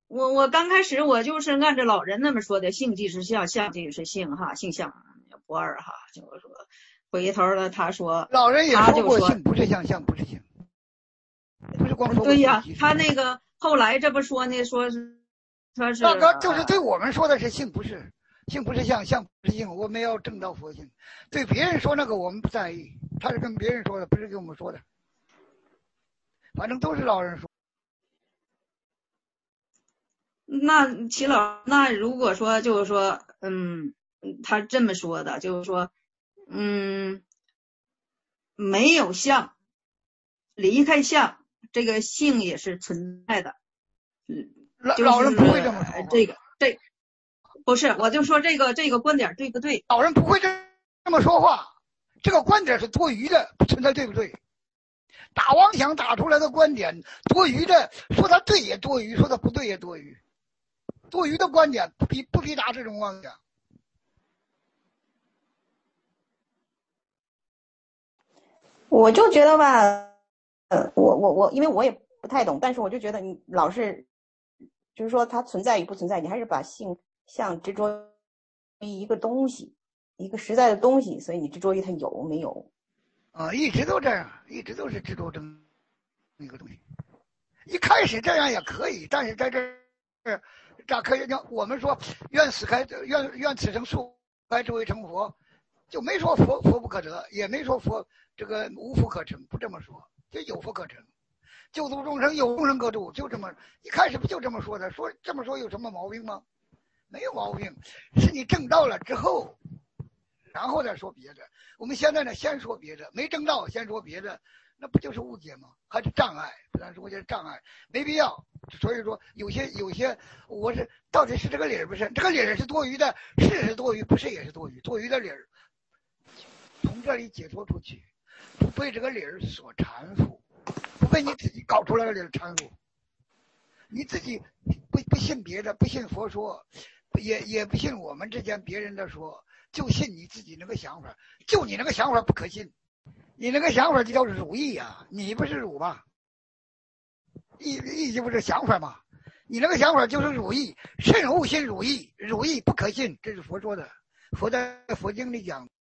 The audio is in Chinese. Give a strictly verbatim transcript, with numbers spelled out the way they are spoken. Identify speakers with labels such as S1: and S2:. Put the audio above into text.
S1: 我我刚开始我就是按照老人那么说的，性即是相，相即是性哈，性相不二哈。就是说，回头了他说，
S2: 老人也说过
S1: 他就说
S2: 性不是相，相不是性，不是光说过
S1: 对呀、
S2: 性即是
S1: 他那个后来这不说呢，说是说是
S2: 大哥就是对我们说的是性不是性不是相，相不是性，我们要正道佛性。对别人说那个我们不在意，他是跟别人说的，不是跟我们说的。反正都是老人说。
S1: 那齐老，那如果说就是说，嗯，他这么说的，就是说，嗯，没有相，离开相，这个性也是存在的。嗯，
S2: 老
S1: 就是
S2: 老人不会这么说话，
S1: 这个这不是，我就说这个这个观点对不对？
S2: 老人不会这这么说话，这个观点是多余的，不存在对不对？打妄想打出来的观点多余的，说他对也多余，说他不对也多余。多余的观点不必不必打这种妄想。
S3: 我就觉得吧，呃，我我我，因为我也不太懂，但是我就觉得你老是，就是说它存在与不存在，你还是把性相执着于一个东西，一个实在的东西，所以你执着于它有没有。
S2: 啊，一直都这样，一直都是执着这么一个东西。一开始这样也可以，但是在这儿，咋可以？我们说愿死开，愿愿此生速开智慧成佛，就没说佛佛不可得，也没说佛这个无福可成，不这么说，就有福可成。救度众生，有众生可度，就这么一开始不就这么说的？说这么说有什么毛病吗？没有毛病，是你证到了之后，然后再说别的。我们现在呢，先说别的，没证到先说别的，那不就是误解吗？还是障碍？不然说就是障碍，没必要。所以说，有些有些，我是到底是这个理儿不是？这个理儿是多余的，是是多余，不是也是多余。多余的理儿，从这里解脱出去，不被这个理儿所缠缚，不被你自己搞出来的理儿缠缚。你自己不不信别的，不信佛说，也也不信我们之间别人的说，就信你自己那个想法，就你那个想法不可信。你那个想法就叫汝意啊，你不是汝吧？意意就不是想法嘛？你那个想法就是汝意，慎勿信汝意，汝意不可信，这是佛说的，佛在佛经里讲。